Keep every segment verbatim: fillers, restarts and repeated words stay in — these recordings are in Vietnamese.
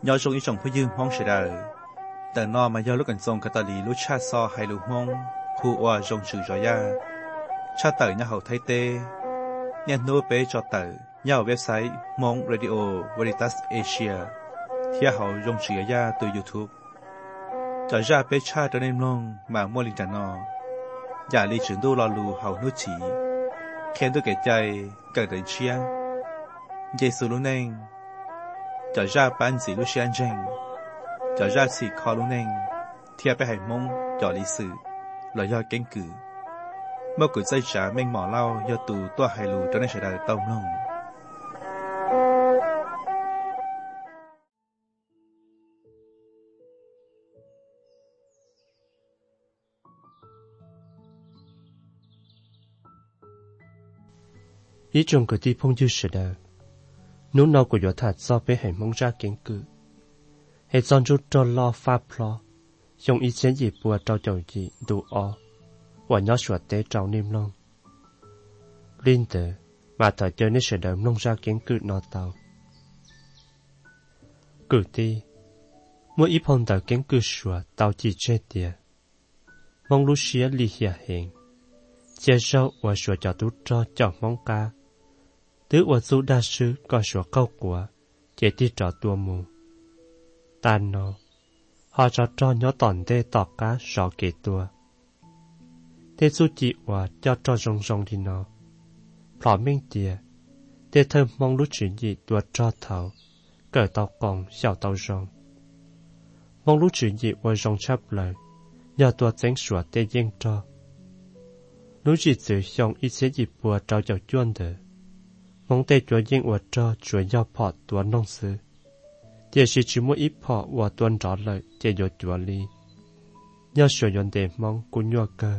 nhớ trong ý chồngผู้ยืมห้องเฉยแต่นอมาย่อลูกกันทรงกตาลีลูกชาซอให้ลูกห้องผู้ว่าจงชื่อจอยาชาเตอร์เนี่ยเขาไทยเตเนี่ยโน้เปจอเตอร์เนี่ยเว็บไซต์มองเรดิโอวอริตัสเอเชียที่เขาจงชื่อยาตัวยูทูบจอยาเปชาตัวเนมลงมาโมลิจานออย่าลีถึงดูรอลูเขานุชีเข็นตัวเกใจเกิดเชียงเยซูลุเนงจอยาปันสีลุเชียนเจงจอยาสีคอลุเนงเทียไปให้มงจอลิสือลอยยอเก่งกือเมื่อกุใจจ๋าเม่งหมอเล่ายอตูตัวไฮลูจนได้เฉยได้ต้มลง ý chung của ti phong dư sự đời nút nâu của gió thật do bé hải mong ra kiến cử hệ dọn rút cho lo pháp lo dùng ý kiến gì bùa trao chầu gì đủ o và nhớ sửa tế trao niêm long linh tử mà thời chơi nên sự đời mong ra kiến cử nó tàu cử ti mỗi ý phong tàu kiến cử sửa tàu chỉ chơi tiền mong lúc xía li hiệp hiện chia sâu và sửa cho tú cho chọn mong ca tứ và du đa sư có sửa câu của chỉ đi trò tua mù tan nó họ cho cho nhớ tòn đê tọt cá sọ kể tua thế du chị và cho cho rong rong đi nó phỏ minh tìa thế thơm mong lúc chuyện gì tua cho thầu cởi tàu còn xào tàu rong mong lúc chuyện gì và rong chắp lời nhờ tua tránh sửa tê yên cho lúc gì tự xong ít sẽ dịp bùa trao chào chuan đỡ mong tê chúa yên và cho chúa giao phọ tua nông sư địa sĩ chỉ mỗi ít phọ và tuân rõ lợi để dỗ chúa ly nhờ sửa dọn để mong cũng nhua cơ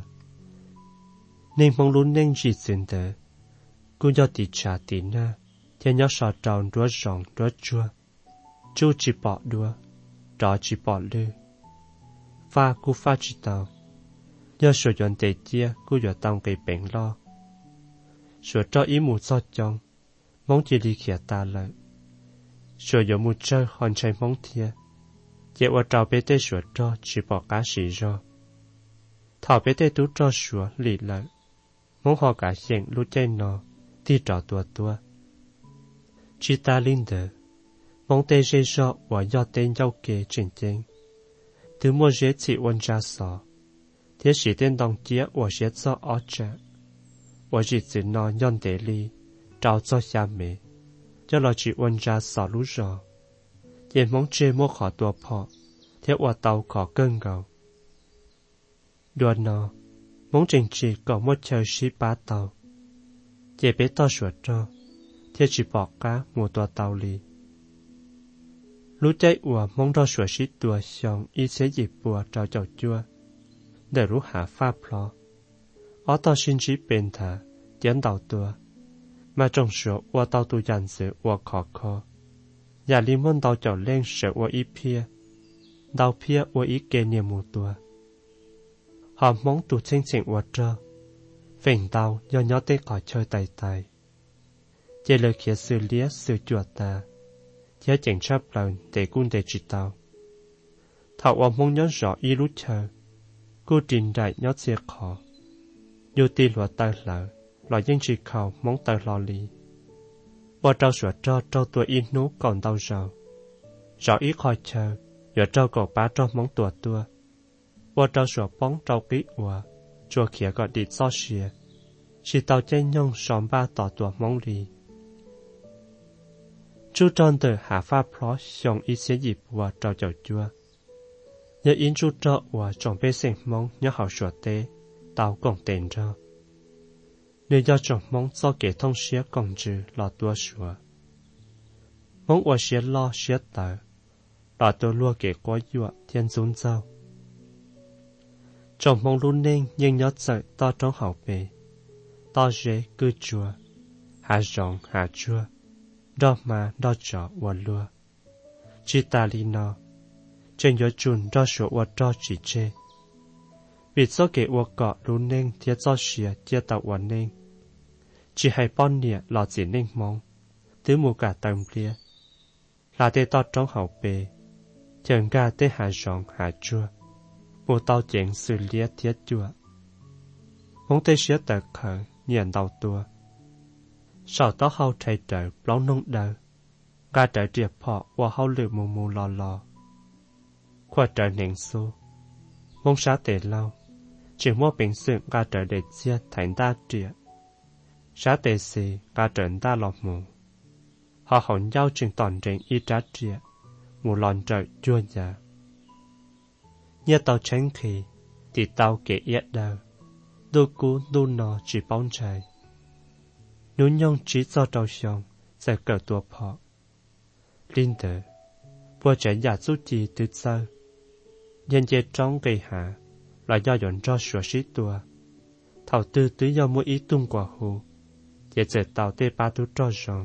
nên mong luôn nên gì xin đỡ cũng do tỉ trả tỉ na thì nhớ sọ tròn đua rộng đua chua chú chỉ bỏ đua rõ chỉ bỏ lư pha cũng pha chỉ tàu nhờ sửa dọn để chia cũng do tao cái bệnh lo sửa cho ý mù so chong mong chỉ đi khía ta lợi sửa dọn mù chơi hòn chơi mong thia dễ qua trào bé tê sửa cho chỉ bỏ cá xì ro thảo bé tê tú cho sửa lì lợi mong họ cả hiện lúc chơi nọ đi trò tua tua chỉ ta linh đờ mong tê dê ro và do tên giao kê trên trên từ mua dễ chỉ ôn ra sọ thế sĩ tên đồng chia và sẽ cho ở chợ và chỉ chỉ nó nhân để li trao cho cha mẹ cho là chỉ ôn ra sọ lú rò để mong chơi mua khó tua phọ thế và tàu khó cơn gầu đùa nó mong trình chỉ có một chơi sĩ bá tàu để bé to sửa cho thế chỉ bỏ cá mua tua tàu li lú chạy và mong cho sửa sĩ tua xong ý sẽ dịp bùa trao chậu chua để rú hạ pháp lo ở tàu xin chỉ bên thả tiến đầu tua mà trong sửa và tàu tu dàn sự và khó khó nhà lý môn tàu chậu lên sợ và ý pia tàu pia và ý kê niệm mù tua họ mong tu chính chính và trơ phình tàu do nhớ tới khỏi chơi tài tài chỉ lời khía sự lía sự chuột ta nhớ chỉnh chấp lần để quân để chỉ tàu thảo và mong nhớ rõ ý lúc chờ cô trình đại nhớ xe khó dù tì lụa tay lỡ lọ dân chỉ khảo mong tay lò lì và trao sửa cho trao tuổi in nú còn đau rào rõ ý khỏi chờ giờ trao cổ bá trao mong tuổi tua và trao sửa bóng trao kỹ ủa chùa khía gọi đi so xìa chỉ tàu chơi nhông xóm ba tỏ tuổi mong lì chú tròn từ hạ pha phó xong ý xế dịp và trao chậu chua nhớ in chú trọ và chọn bê sinh mong nhớ hảo sửa tế tao còn tiền ra nếu do chọn mong do kể thông xế còn trừ lọ tua sửa mong và xế lo xế tờ lọ tua lua kể quá dụa thiên dũng dâu chọn mong luôn nên nhưng nhớ sợ to trong hậu bề to dễ cư chùa hạ rộng hạ chua đo mà đo trọ và lua chỉ ta li nó trên gió chun ra sổ và cho chỉ chê vì số kẻ và cọ luôn nên thiết do xìa chia tạo và nên chỉ hay bon nhẹ lọ chỉ nên mong thứ mù cả tầm lia là để to trong hậu bề chẳng ga tới hạ rộng hạ chua, một tàu chén xử lý thiết chua. Mong tê xế tờ khởi, nhận đầu tua. Sau đó hậu chạy trở, bóng nông đờ. Ga trở triệp họ, và hậu lửa mù mù lò lò. Khoa trở nền xô. Mong xá tệ lâu. Chỉ mua bình sự ga trở để chia thành đa triệp. Xá tệ xì, ga trở đa lọ mù. Họ hỗn giao trình toàn trình y trá triệp. Mù lòn trở chua nhà. Nhớ tàu tránh khí, thì tàu kể yết đau. Đô cú đô nọ chỉ bóng trái. Nếu nhông chỉ do trâu xong, sẽ cỡ tua phọ. Linh tử, bùa trẻ giả giúp chi từ sơ. Nhân chế trong gây hạ, là do dọn cho sửa sĩ tua. Thảo tư tứ do mỗi ý tung quả hù, chế chế tàu tê ba tú cho rộng.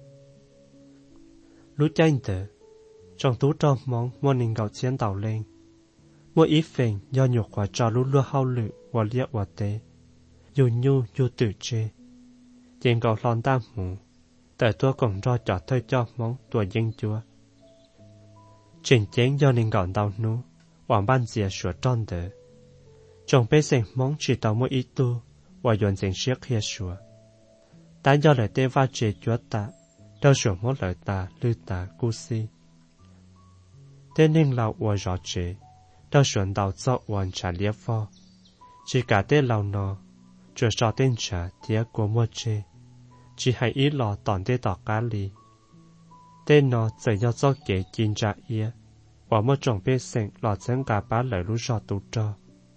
Lúc chanh tử, trong tú trong mong mua nền gạo chiến tàu lên. Mỗi ý phình do nhục quả cho lúc lúa hao lự và liệt quả tế. Dù nhu dù tự chê. Trên gạo lòn tam mũ, tại tôi còn cho cho thôi cho mong tuổi dân chúa. Trình chén do nền gạo đào nú, hoàng ban dìa sửa tròn đỡ. Trong bế sinh mong chỉ tàu mỗi ý tu, và dọn dành siết khía sửa. Ta do lời tê va chê chúa ta, đâu sửa mỗi lời ta, lưu ta, cú si. Thế nên lão và rõ chê, đâu sửa đào cho hoàn trả liếp phò. Chỉ cả tê lão nọ, chưa cho tên trả tía của mua chê. Chỉ hay ý lò tòn tê tỏ cá lì. Tên nó sẽ do do kế chín trả ia, và mua trồng bê sinh lò chân cả bá lời lũ rò tụ trò.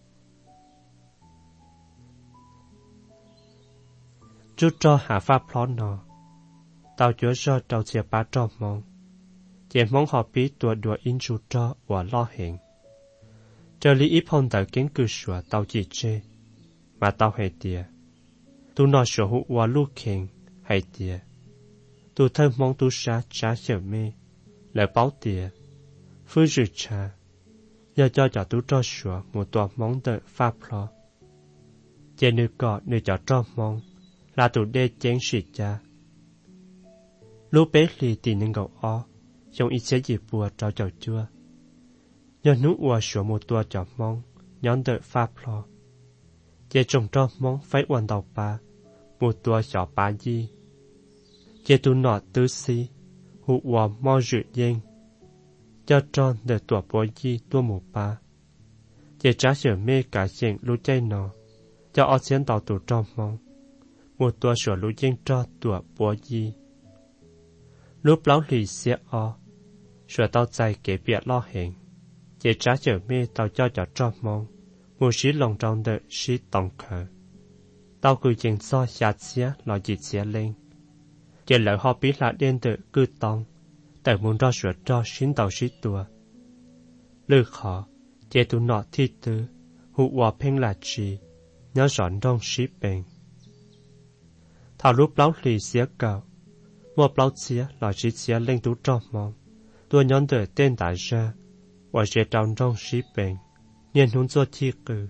Chú trò hạ pháp ló nọ. Tao chúa rò trao chìa bá trò mong. Chìa mong họ bí tùa đùa in chú trò và lo hình. Trở lý ít hôn tờ kiến cư sủa tao chỉ chê. Mà tao hay tìa. Tu nọ sửa hụ và lưu khen hay tìa. Tu thơ mong tu xa trả sở mê. Lời báo tìa. Phương rực trà. Giờ cho cho tu cho sửa một tòa mong đợi pháp lo. Chê nữ cọ nữ cho cho mong. Là tu đê chén sĩ cha. Lúc bế lì tì nên gạo ó. Trong ít chế dịp bùa cho chậu chua. Nhờ nụ ua sửa một tòa cho mong. Nhón đợi pháp lo. Chê trồng cho mong phải hoàn đầu ba. Một tòa cho ba di. Chê tu nọ tứ si. Hụ ua mò rự dên. Cho tròn để tòa bó di tùa một ba. Chê trả sửa mê cả dên lũ chay nọ. Cho ọ xén tàu tù cho mong. Một tòa sửa lũ dên cho tòa bó di. Lúc lão lì xe ọ. Sửa tàu chạy kế biệt lo hình. Chê trả sửa mê tàu cho cho cho mong. Một sĩ lòng trong đợi sĩ tổng khởi. Tao cứ dành so xa xía lo dịch xía lên. Chê lợi họ biết là đen đợi cư tông. Tại muốn ra sửa cho xin tàu sĩ tùa. Lưu khó, chê tù nọ thi tư. Hụ hòa phênh là trì. Nhớ rõn đông sĩ bệnh. Thảo lúc lão lì xía cầu. Một lão xía là sĩ xía lên tú trong mong. Tùa nhóm đợi tên đại ra. Và chê trong đông sĩ bệnh. Nhiên hôn cho chi cử.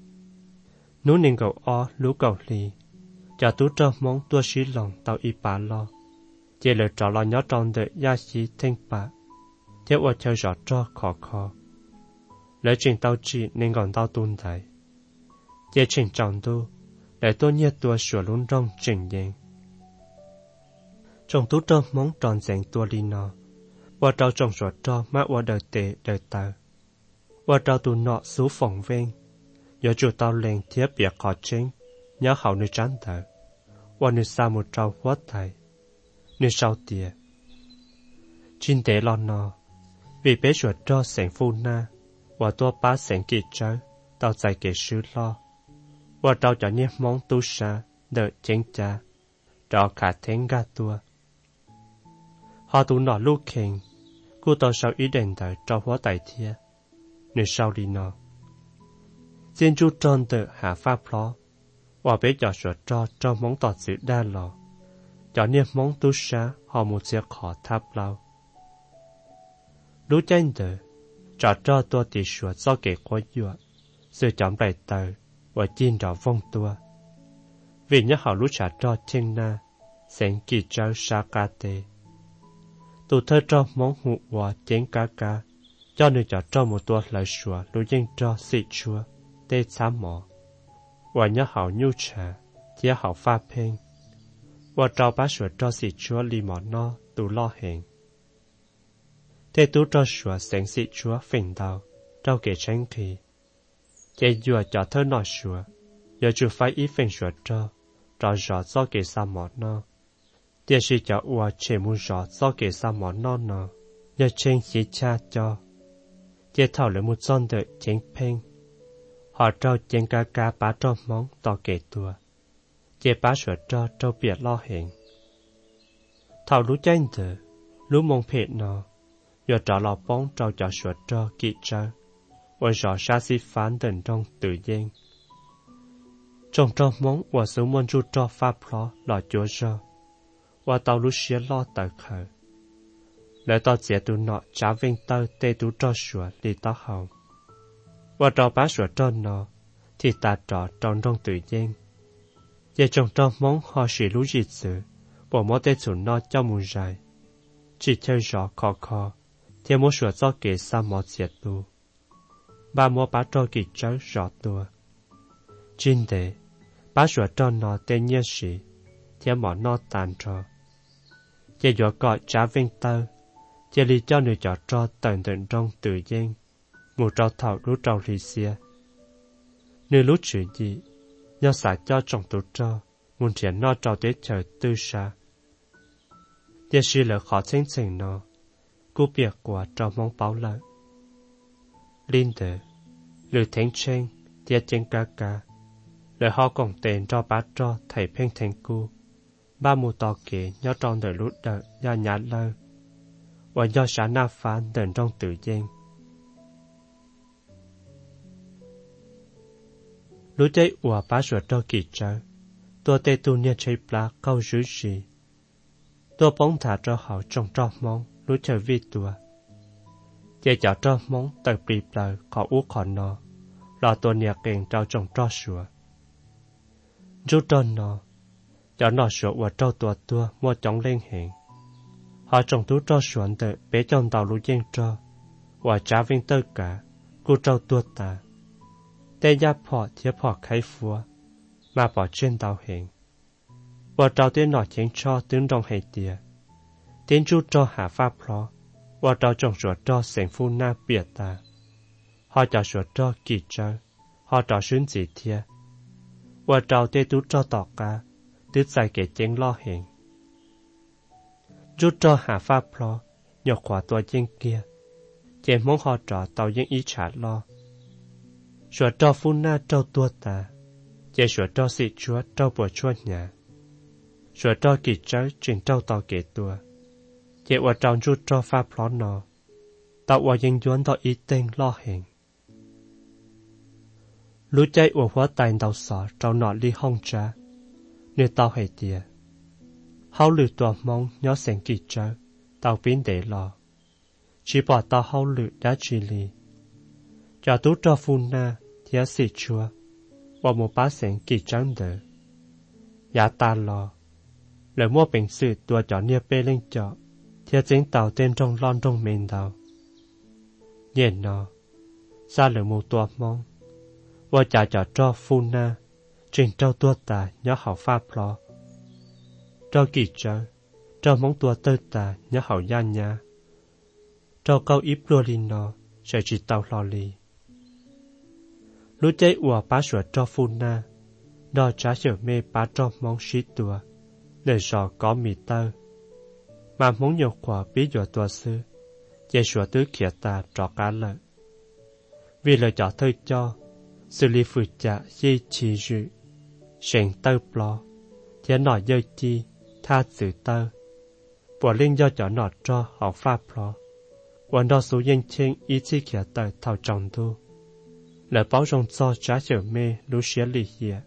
Nú nên gạo ó lú gạo lì. Chả tú cho mong tua sĩ lòng tàu y bà lo. Chê lời trò lo nhó tròn đợi gia sĩ thanh bà. Chê ua chơi rõ cho khó khó. Lời trình tàu trị nên gọn tàu tuôn thầy. Chê trình trọng tu. Để tôi nhiệt tua sửa luôn rong trình dành. Trong tú cho mong tròn dành tua lì nọ. Ua trao trong rõ cho má ua đời tệ đời tàu. Và trao tù nọ xú phòng ven. Nhớ chủ tao lên thiết biệt khó chính. Nhớ hậu nữ trán thở. Và nữ xa một trao hóa thầy. Nữ sau tìa. Chính tế lo nọ. Vì bế ruột cho sảnh phu na. Và tua bá sảnh kỳ trớ. Tao dạy kể sư lo. Và trao cho nhé mong tu xa. Đợi chén cha. Trao cả thén ga tua. Họ tù nọ lưu khen. Cô tao sao ý đền thở trao hóa tài thiê. Nữ sau đi nọ. Xin chú tròn tự hạ pháp lo. Và bế cho sửa cho cho mong tọt sự đa lò. Cho niệm mong tu xa họ một sẽ khó tháp lao. Lũ chanh tự. Cho cho tôi tì sửa do kể quá dụa. Sự chóng đầy tờ. Và chiên rõ vong tua. Vì nhớ họ lũ trả cho chênh na. Sánh kỳ trao xa ca tê. Tụ thơ cho mong hụ hòa chén ca ca. cho nên cho cho một tua lời sủa lũ dân cho xị chúa tê xá mỏ và nhớ hảo nhu trà chia hảo pha phên và trao bá sủa cho xị chúa li mỏ no tù lo hẹn thế tú cho sủa sáng xị chúa phình đào trao kể tranh kỳ chế dùa cho thơ nọ sủa giờ chú phải ý phình sủa cho trao rõ do kể xa mỏ no địa sĩ cho ua chế muốn rõ do kể xa mỏ no no giờ tranh xí cha cho chế thảo lấy một con đợi chén phên họ trao chén cá cá bá cho món to kể tua chế bá sủa cho trao biệt lo hẹn thảo lũ tranh tử lũ mong phết nó giờ trả lò bóng trao cho sủa cho kỹ trao và rõ xa xí phán đần trong tự nhiên trong trong món và số môn ru cho pháp lo lò chúa cho và tàu lũ xía lo tờ khởi lại tao chế tụ nọ trả vinh tao tê tụ cho sủa đi tao hồng và trò bá sủa cho nó thì ta trò trong trong tự nhiên giờ trong trong món họ sử lũ gì sự bỏ mó tê chủ nó cho mùi dài chỉ chơi rõ khó khó thì mô sủa do kể xa mó chế tụ ba mô bá trò kỳ cháu rõ tùa chính đề bá sủa cho nó tê nhé sĩ thì mỏ nó tàn trò giờ dọa gọi trả vinh tao giờ lý cho người cho cho tận tận trong tự nhiên một trò thảo lũ trâu lì xia nơi lũ chữ gì nhớ xả cho trong tụ cho muốn triển nó trâu tới chờ tư xa giờ sĩ lỡ khó chính trình nó cú biệt của trâu mong báo lợi linh tử lửa thánh tranh tiết chân ca ca lỡ họ còn tên cho bát cho thầy phênh thành cu ba mù tò kể nhớ trong đời lút đợi do nhã lơ và do xã na phán đền trong tự nhiên lũ cháy ủa bá sủa cho kỳ trớ tua tê tu nhiên cháy plá câu rứ gì tua bóng thả cho họ trong cho mong lũ chơi vi tua chế cho cho mong tờ bì plờ khó ú khó nó lò tua nhiệt kênh trao trong cho sủa rút cho nó cho nó sủa và trao tua tua mua chóng lên hẹn họ trồng tú cho xuân tự bé trong tàu lũ dân cho và trả viên tất cả cô trâu tua ta tê gia phò thiếp phò khai phúa mà bỏ trên tàu hẹn và trâu tiếng nọ chén cho tiếng đồng hệ tìa tiếng chú cho hạ pháp lo và trâu trồng sủa cho sẻng phu na bịa ta họ cho sủa cho kỳ trâu họ cho xuyên dị thia và trâu tê tú cho tỏ ca tứ dài kể chén lo hẹn rút cho hạ pháp lo nhọc khóa tua dân kia chế mong họ trọ tàu dân ý trả lo sủa cho phu na trâu tua ta chế sủa cho sĩ chúa trâu bùa chúa nhà sủa cho kỳ trớ chuyển trâu tàu kể tua chế ua trâu rút cho pháp lo nọ tàu ua dân doán tàu ý tên lo hẹn lũ cháy ua hóa tài tàu sọ trâu nọ ly hông trá nơi tàu hệ tìa hậu lự tòa mong nhớ sáng kỳ trớ tàu biến để lò chỉ bỏ tàu hậu lự đã truy lì cho tú cho phu na thía xì chua và một bá sáng kỳ trắng đỡ giá ta lò lời mua bình sự tua cho nia bê lên chọ thía chính tàu tên trong lon trong mình tàu nhìn nó ra lời một tòa mong và trả cho cho phu na trình trao tua ta nhớ hậu pháp lò cho kỳ trớ, cho mong tua tơ ta nhớ hậu gia nhà, cho câu ít lùa lì nọ, sẽ chỉ tàu lò lì. Lũ cháy ủa bá sủa cho phu na, đo trả sửa mê bá cho mong xí tua, lời sò có mì tơ. Mà mong nhiều quả bí dọa tua sư, dây sủa tứ khía ta trọ cá lợi. Vì lời cho thơi cho, xử lý phụ trả dây trì rự, sành tơ plọ, thế nọ dơi chi, tha sự tơ bỏ linh do cho nọ cho họ pháp lo và đó số dân trên ý chí kia tờ thảo trọng tu là báo rong cho trả trở mê lũ xía lì hiệp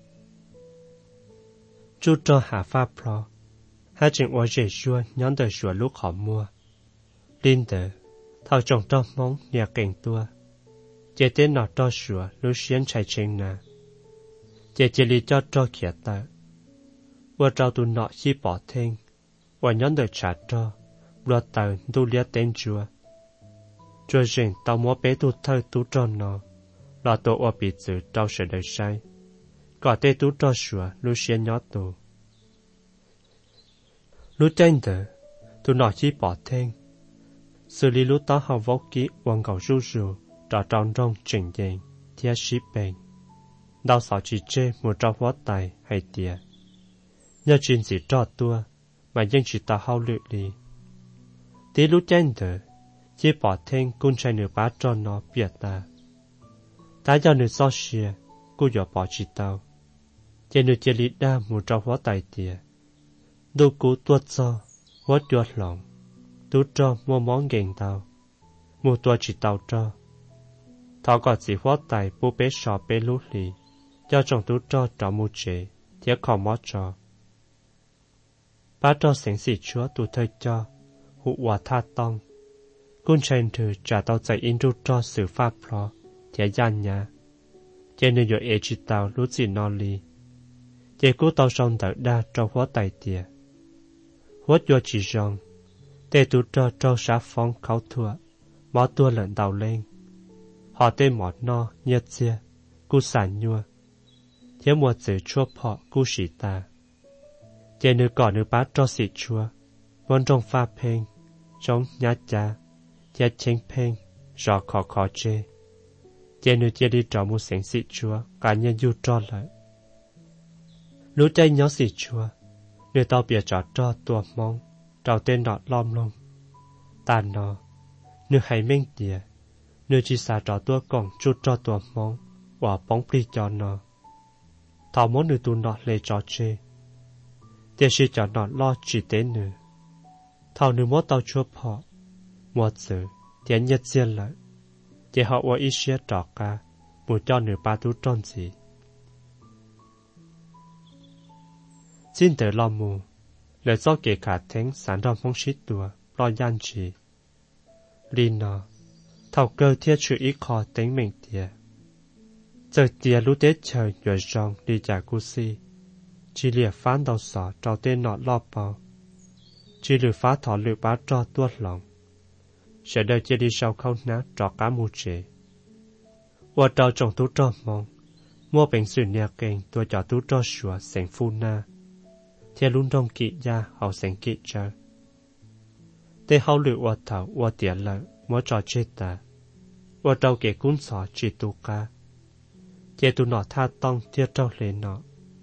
chú cho hạ pháp lo hai chuyện ở dễ xua nhóm đời xua lúc họ mua linh tờ thảo trọng cho mong nhà cảnh tua chế tên nọ cho xua lũ xuyên chạy trên nà chế chế lý cho cho kia tờ và trao tụ nọ chi bỏ thêm và nhóm đời trả cho lo tờ tu lia tên chúa Chúa rèn tàu múa bé tu thơ tu tròn nó, là tổ ở bị chữ trao sẽ đời sai. Có tê tu trò sủa lưu xuyên nhỏ tù. Lúc tranh đỡ, tu nọ chỉ bỏ thêm. Xử lý lúc đó họ vô ký quăng cầu ru ru, trò tròn rong trình dành, thiết ship bền. Đau sợ chỉ chê một trò hóa tài hay tìa. Nhờ chuyện gì trò tua, mà dân chỉ ta hao lự đi. Tí lúc tranh đỡ, chỉ bỏ thêm cung trai nửa bá trò nó biệt ta. Ta do nửa so xìa, cô dọ bỏ chỉ tao. Chỉ nửa chế lý đa một trò hóa tài tìa. Đô cú tuột cho, hóa tuột lòng. Tú cho mua món ghen tao. Mua tuột chỉ tao cho. Thọ có chỉ hóa tài bố bế sọ bế lũ lì. Cho trong tú cho trọ mua chế, thiết khó mó cho. Bá cho sáng xỉ chúa tụ thời cho, hụ hòa tha tông. Cún chênh thử trả tao chạy in rút cho sự pháp lo, thiết gian nhà. Chế nên dội ế chỉ tao lũ gì nó lì. Chế cú tao xong đỡ đa cho hóa tài tìa. Hóa cho chỉ rong, tê tú cho cho xã phong khảo thua, mó tua lợn đào lên. Họ tê mỏ no, nhiệt chia, cú sản nhua. Thế mùa chữ chua phọ cú sĩ ta. Chế nữ cỏ nữ bá cho sĩ chua, vốn trong pha phênh, trong nhá cha, chế chênh phênh, rõ khó khó chê. Chế nữ chế đi trò mù sáng sĩ chua, cả nhân du cho lợi. Lũ chay nhó sĩ chua, nữ tao bìa trò cho tua mong, trò tên nọ lom lông. Ta nó, nữ hay mênh tìa, nữ chỉ xa trò tua cổng chút cho tua mong, và bóng bì cho nó. Thảo món nữ tu nọ lê trò chê. Tiết sĩ cho nọ lo chỉ tế nữ. Thảo nữ mốt tao chua phọ. Mùa chữ, tiết nhất riêng lợi. Tiết họ qua ý xế trò ca, mùa cho nữ ba tú tròn gì. Xin tử lo mù, lời do kể cả thánh sản rõm phong xít tùa, lo gian trì. Lý nọ, thảo cơ thiết chữ ý khó tính mình tiết. Giờ tìa lúc tết trời nhờ rong đi trả cú si. Chỉ lìa phán đầu sọ trò tên nọ lo bao. Chỉ lìa phá thọ lìa bá trò tuốt lòng. Sẽ đợi chế đi sau khâu ná trò cá mù chế. Và trò trọng tú trò mong. Mua bệnh sự nè kênh tôi cho tú trò sủa sành phu na. Thế luôn đông kỵ gia hậu sành kỵ chờ. Tê hậu lìa và thảo và tìa lợi mỗi trò chết ta. Và trò kể cún sọ chỉ tu ca. Chế tu nọ tha tông thiết trao lệ nọ.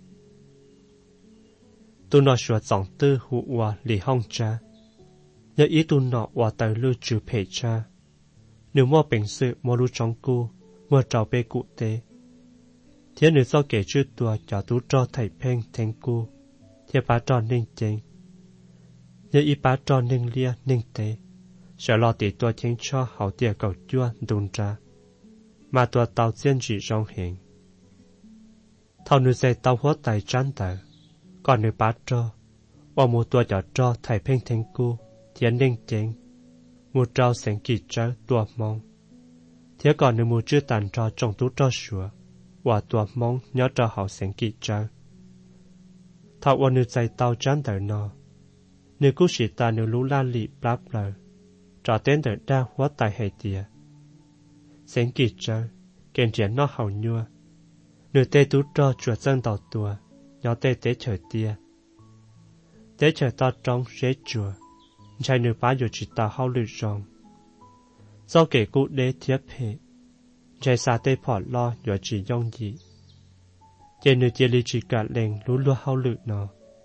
Tu nọ sửa dòng tư hụ hòa lì hong cha. Nhờ ý tu nọ hòa tờ lưu trừ phê cha. Nếu mua bệnh sự mua lưu trong cu, mua trào bê cụ tế. Thế nếu do kể chư tùa cho tu cho thầy phênh thánh cu. Thế bá trò ninh chênh. Nhờ ý bá trò ninh lia ninh tế. Sẽ lo tỷ tùa chênh cho hậu tìa cầu chua đùn ra. Mà tùa tàu diễn dị rong hình. Thảo nữ dạy tàu hóa tài trán tờ. Còn nữ bá trò. Và một tùa cho trò thầy phênh thánh cu. Thiến ninh chênh. Một trao sáng kỳ trao tùa mong. Thế còn nữ một chư tàn trò trong tú trò sủa. Và tùa mong nhớ trò hậu sáng kỳ trao. Thảo và nữ dạy tàu trán tờ nọ. Nữ cú sĩ ta nữ lũ la lị bláp lờ. Trò tên tờ đa hóa tài hệ tìa. Sáng kỳ trao. Kèn trẻ nó hậu nhua. Nữ tê tú trò chuột dân tàu tùa. Nhỏ tê tế trời tia. Tế trời ta trong rế chùa. Chạy nữ bá dù chỉ ta hao lự rong. Do kể cụ đế thiết phê. Chạy xa tê phỏ lo dù chỉ dông dị. Chạy nữ chế lý chỉ cả lệnh lũ lúa hao lự nó.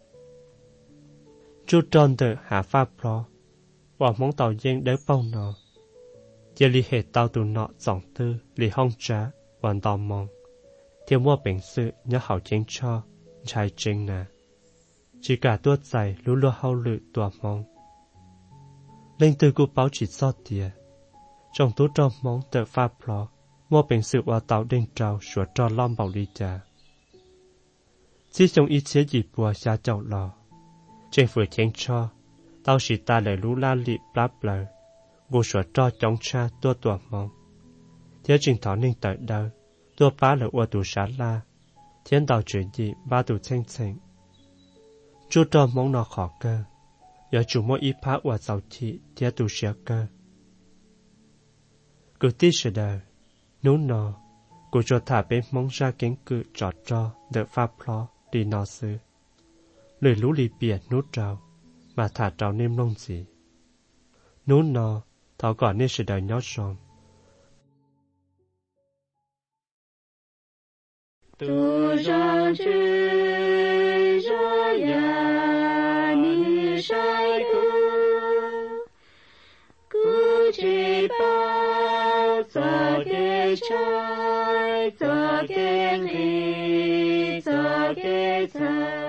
Chú tròn tờ hạ pháp lo. Và mong tàu dân đế bao nó. Chế lý hệ tàu tù nọ dòng tư lì hong trá. Hoàn tàu mong. Thiếu mua bệnh sự nhớ hảo chênh cho. Chạy chênh nà. Chỉ cả tuốt dài lũ lúa hao lự tùa mong. Lên từ cụ báo chỉ do tìa. Trong tú trò mong tờ pháp lo. Mua bệnh sự hòa tạo đinh trào sủa trò lom bảo lý trà. Chỉ trong ý chế gì bùa xa chậu lò. Trên vừa chênh cho. Tao chỉ ta lời lũ la lị blá blờ. Vô sủa trò chống cha tua tùa mong. Thế trình thỏ ninh tờ đau. Tua bá lời ua tù xá la. Thiên đạo chuyện gì ba tù chênh chênh. Chú trò mong nó khó cơ. Giờ chủ mỗi ý phá ua giàu thị. Thế tù xá cơ. cứ tí sẽ đời nú nọ cô cho thả bên mong ra kiến cự trọt cho đỡ pháp lo đi nọ sư lời lũ lì bìa nú trào mà thả trào nêm lông gì nú nọ thảo gọi nên sẽ đời nhót rong tu rằng chữ ra ya ni sai tu cứ chỉ bao giờ cái trái giờ cái ly giờ cái trái